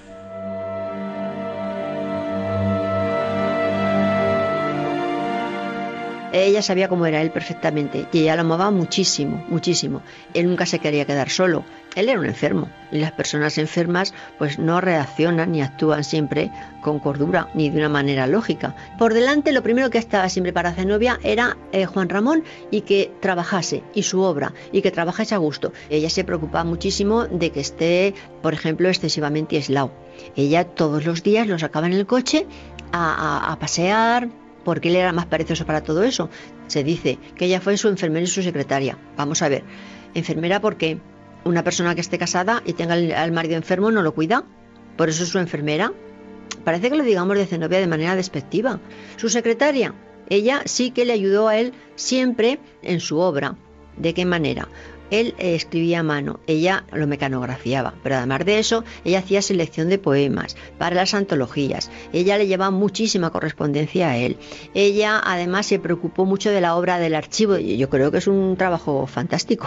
Ella sabía cómo era él perfectamente y ella lo amaba muchísimo, muchísimo. Él nunca se quería quedar solo. Él era un enfermo y las personas enfermas pues no reaccionan ni actúan siempre con cordura ni de una manera lógica. Por delante lo primero que estaba siempre para Zenobia era eh, Juan Ramón y que trabajase y su obra y que trabajase a gusto. Ella se preocupaba muchísimo de que esté, por ejemplo, excesivamente aislado. Ella todos los días lo sacaba en el coche a, a, a pasear, porque él era más perezoso para todo eso. Se dice que ella fue su enfermera y su secretaria. Vamos a ver, enfermera porque una persona que esté casada y tenga al marido enfermo no lo cuida, por eso es su enfermera. Parece que lo digamos de Zenobia de manera despectiva. Su secretaria, ella sí que le ayudó a él siempre en su obra. ¿De qué manera? Él escribía a mano, ella lo mecanografiaba, pero además de eso, ella hacía selección de poemas para las antologías. Ella le llevaba muchísima correspondencia a él. Ella además se preocupó mucho de la obra del archivo y yo creo que es un trabajo fantástico.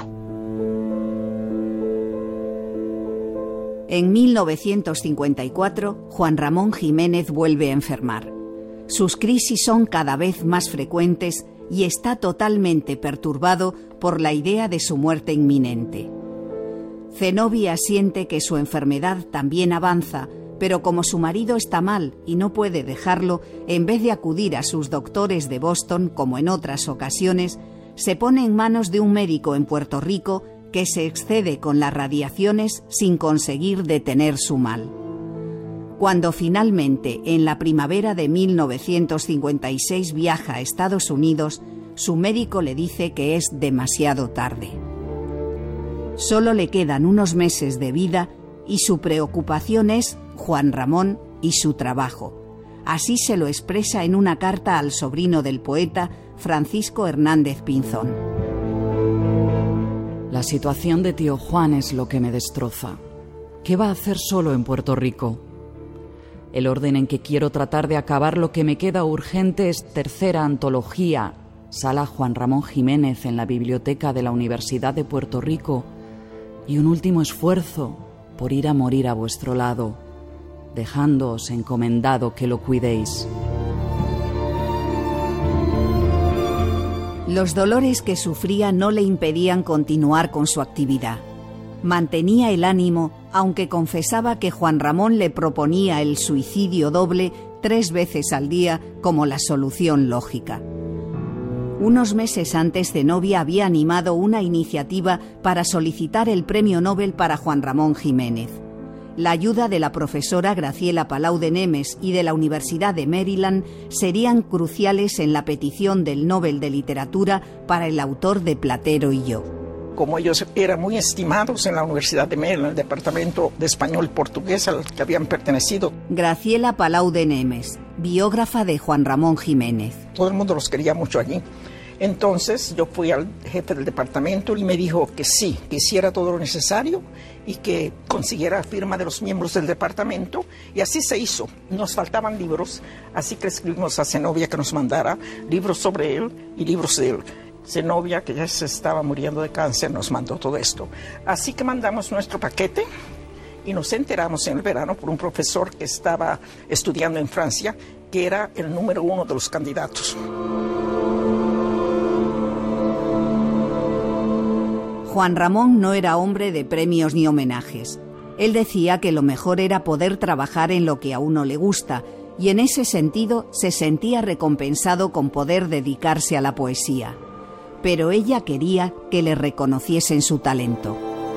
En mil novecientos cincuenta y cuatro, Juan Ramón Jiménez vuelve a enfermar. Sus crisis son cada vez más frecuentes y está totalmente perturbado por la idea de su muerte inminente. Zenobia siente que su enfermedad también avanza, pero como su marido está mal y no puede dejarlo, en vez de acudir a sus doctores de Boston, como en otras ocasiones, se pone en manos de un médico en Puerto Rico que se excede con las radiaciones sin conseguir detener su mal. Cuando finalmente, en la primavera de mil novecientos cincuenta y seis, viaja a Estados Unidos, su médico le dice que es demasiado tarde. Solo le quedan unos meses de vida y su preocupación es Juan Ramón y su trabajo. Así se lo expresa en una carta al sobrino del poeta, Francisco Hernández Pinzón. La situación de tío Juan es lo que me destroza. ¿Qué va a hacer solo en Puerto Rico? El orden en que quiero tratar de acabar lo que me queda urgente es tercera antología, Sala Juan Ramón Jiménez en la Biblioteca de la Universidad de Puerto Rico, y un último esfuerzo por ir a morir a vuestro lado, dejándoos encomendado que lo cuidéis. Los dolores que sufría no le impedían continuar con su actividad. Mantenía el ánimo, aunque confesaba que Juan Ramón le proponía el suicidio doble tres veces al día como la solución lógica. Unos meses antes, Zenobia había animado una iniciativa para solicitar el Premio Nobel para Juan Ramón Jiménez. La ayuda de la profesora Graciela Palau de Nemes y de la Universidad de Maryland serían cruciales en la petición del Nobel de Literatura para el autor de Platero y yo. Como ellos eran muy estimados en la Universidad de Maryland, el departamento de español y portugués al que habían pertenecido. Graciela Palau de Nemes, biógrafa de Juan Ramón Jiménez. Todo el mundo los quería mucho allí. Entonces yo fui al jefe del departamento y me dijo que sí, que hiciera todo lo necesario y que consiguiera firma de los miembros del departamento, y así se hizo. Nos faltaban libros, así que escribimos a Zenobia que nos mandara libros sobre él y libros de él. Zenobia, que ya se estaba muriendo de cáncer, nos mandó todo esto. Así que mandamos nuestro paquete y nos enteramos en el verano por un profesor que estaba estudiando en Francia, que era el número uno de los candidatos. Juan Ramón no era hombre de premios ni homenajes. Él decía que lo mejor era poder trabajar en lo que a uno le gusta, y en ese sentido se sentía recompensado con poder dedicarse a la poesía. Pero ella quería que le reconociesen su talento.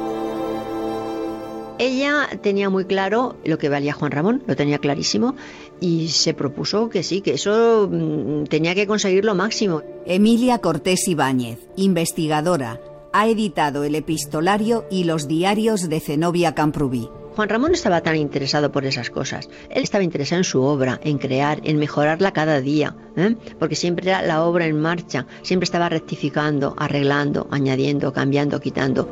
Ella tenía muy claro lo que valía Juan Ramón, lo tenía clarísimo, y se propuso que sí, que eso mmm, tenía que conseguir lo máximo. Emilia Cortés Ibáñez, investigadora, ha editado el epistolario y los diarios de Zenobia Camprubí. Juan Ramón estaba tan interesado por esas cosas. Él estaba interesado en su obra, en crear, en mejorarla cada día, ¿eh? Porque siempre era la obra en marcha, siempre estaba rectificando, arreglando, añadiendo, cambiando, quitando.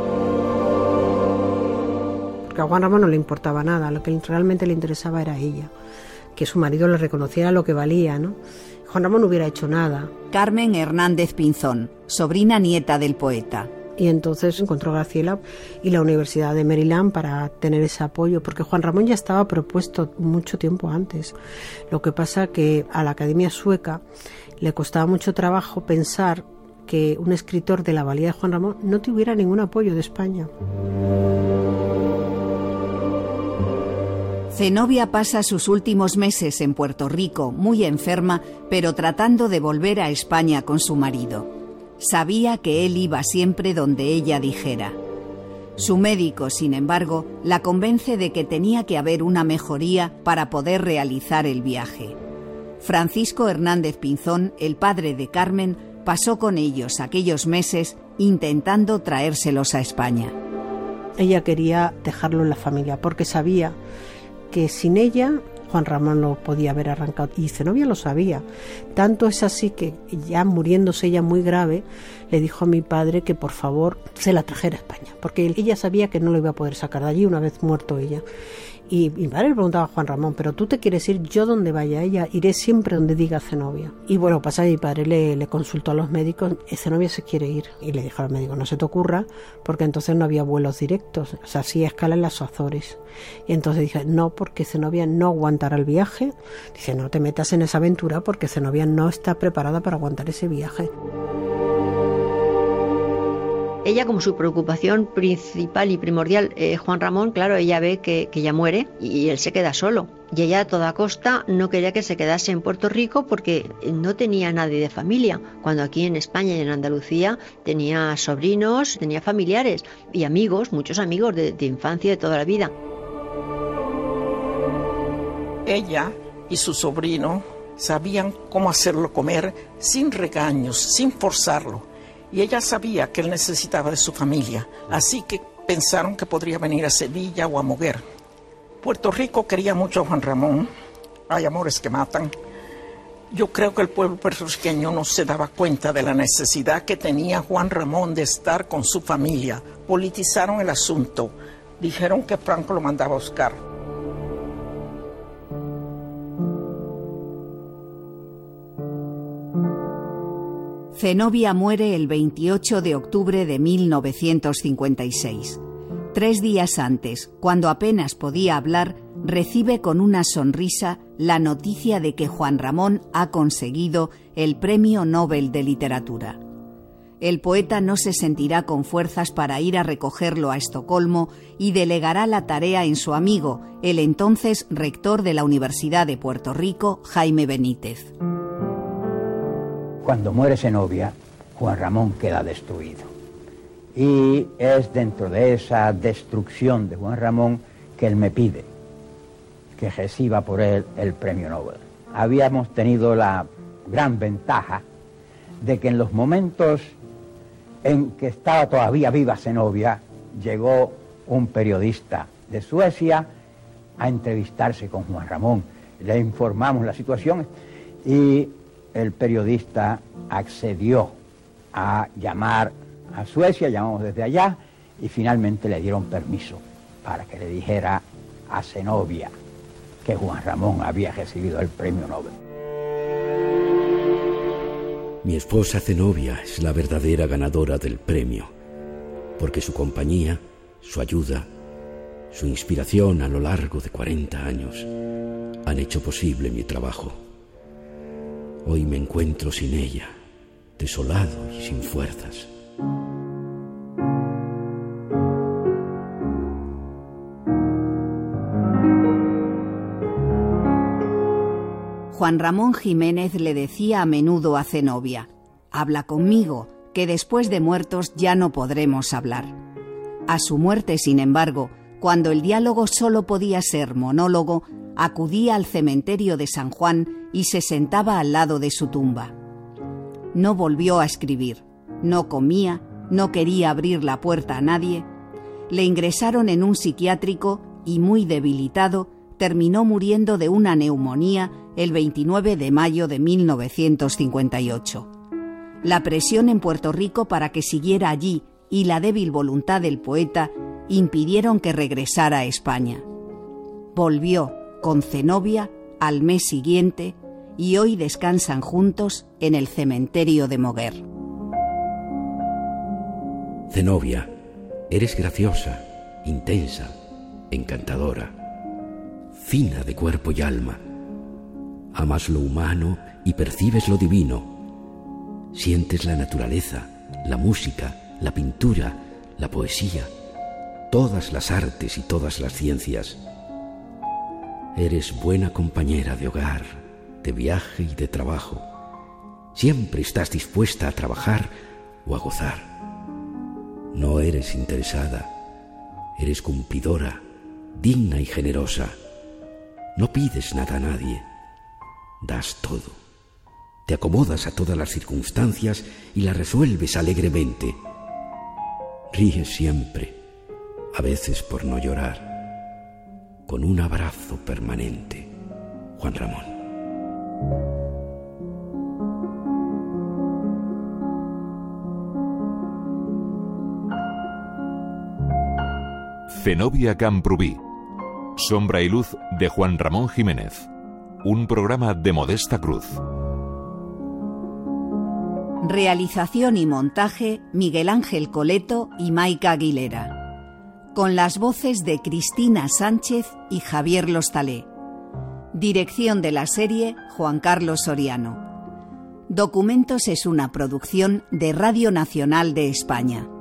Porque a Juan Ramón no le importaba nada, lo que realmente le interesaba era ella, que su marido le reconociera lo que valía, ¿no? Juan Ramón no hubiera hecho nada. Carmen Hernández Pinzón, sobrina nieta del poeta. Y entonces encontró a Graciela y la Universidad de Maryland para tener ese apoyo, porque Juan Ramón ya estaba propuesto mucho tiempo antes. Lo que pasa que a la Academia Sueca le costaba mucho trabajo pensar que un escritor de la valía de Juan Ramón no tuviera ningún apoyo de España. Zenobia pasa sus últimos meses en Puerto Rico, muy enferma, pero tratando de volver a España con su marido. Sabía que él iba siempre donde ella dijera. Su médico, sin embargo, la convence de que tenía que haber una mejoría para poder realizar el viaje. Francisco Hernández Pinzón, el padre de Carmen, pasó con ellos aquellos meses intentando traérselos a España. Ella quería dejarlo en la familia porque sabía que sin ella Juan Ramón lo podía haber arrancado, y Zenobia lo sabía. Tanto es así que ya muriéndose ella muy grave, le dijo a mi padre que por favor se la trajera a España, porque ella sabía que no lo iba a poder sacar de allí una vez muerto ella. Y mi padre le preguntaba a Juan Ramón, pero tú te quieres ir, yo donde vaya ella, iré siempre donde diga Zenobia. Y bueno, pasa que mi padre le, le consultó a los médicos, Zenobia se quiere ir. Y le dijo al médico, no se te ocurra, porque entonces no había vuelos directos, o sea, sí escala en las Azores. Y entonces dije, no, porque Zenobia no aguantará el viaje. Dice, no te metas en esa aventura porque Zenobia no está preparada para aguantar ese viaje. Ella, como su preocupación principal y primordial, eh, Juan Ramón, claro, ella ve que, que ya muere y él se queda solo. Y ella a toda costa no quería que se quedase en Puerto Rico porque no tenía nadie de familia, cuando aquí en España y en Andalucía tenía sobrinos, tenía familiares y amigos, muchos amigos de, de infancia, de toda la vida. Ella y su sobrino sabían cómo hacerlo comer sin regaños, sin forzarlo. Y ella sabía que él necesitaba de su familia, así que pensaron que podría venir a Sevilla o a Moguer. Puerto Rico quería mucho a Juan Ramón, hay amores que matan. Yo creo que el pueblo puertorriqueño no se daba cuenta de la necesidad que tenía Juan Ramón de estar con su familia. Politizaron el asunto, dijeron que Franco lo mandaba a buscar. Zenobia muere el veintiocho de octubre de mil novecientos cincuenta y seis. Tres días antes, cuando apenas podía hablar, recibe con una sonrisa la noticia de que Juan Ramón ha conseguido el Premio Nobel de Literatura. El poeta no se sentirá con fuerzas para ir a recogerlo a Estocolmo y delegará la tarea en su amigo, el entonces rector de la Universidad de Puerto Rico, Jaime Benítez. Cuando muere Zenobia, Juan Ramón queda destruido. Y es dentro de esa destrucción de Juan Ramón que él me pide que reciba por él el Premio Nobel. Habíamos tenido la gran ventaja de que en los momentos en que estaba todavía viva Zenobia, llegó un periodista de Suecia a entrevistarse con Juan Ramón. Le informamos la situación y el periodista accedió a llamar a Suecia, llamamos desde allá, y finalmente le dieron permiso para que le dijera a Zenobia que Juan Ramón había recibido el Premio Nobel. Mi esposa Zenobia es la verdadera ganadora del premio, porque su compañía, su ayuda, su inspiración a lo largo de cuarenta años han hecho posible mi trabajo. Hoy me encuentro sin ella, desolado y sin fuerzas. Juan Ramón Jiménez le decía a menudo a Zenobia: «Habla conmigo, que después de muertos ya no podremos hablar». A su muerte, sin embargo, cuando el diálogo solo podía ser monólogo, acudía al cementerio de San Juan y se sentaba al lado de su tumba. No volvió a escribir, no comía, no quería abrir la puerta a nadie. Le ingresaron en un psiquiátrico y, muy debilitado, terminó muriendo de una neumonía el veintinueve de mayo de mil novecientos cincuenta y ocho. La presión en Puerto Rico para que siguiera allí y la débil voluntad del poeta impidieron que regresara a España. Volvió con Zenobia al mes siguiente y hoy descansan juntos en el cementerio de Moguer. Zenobia, eres graciosa, intensa, encantadora, fina de cuerpo y alma. Amas lo humano y percibes lo divino. Sientes la naturaleza, la música, la pintura, la poesía, todas las artes y todas las ciencias. Eres buena compañera de hogar, de viaje y de trabajo. Siempre estás dispuesta a trabajar o a gozar. No eres interesada, eres cumplidora, digna y generosa. No pides nada a nadie, das todo. Te acomodas a todas las circunstancias y las resuelves alegremente. Ríes siempre, a veces por no llorar, con un abrazo permanente. Juan Ramón. Zenobia Camprubí. Sombra y luz de Juan Ramón Jiménez. Un programa de Modesta Cruz. Realización y montaje: Miguel Ángel Coleto y Maica Aguilera. Con las voces de Cristina Sánchez y Javier Lostalé. Dirección de la serie: Juan Carlos Soriano. Documentos es una producción de Radio Nacional de España.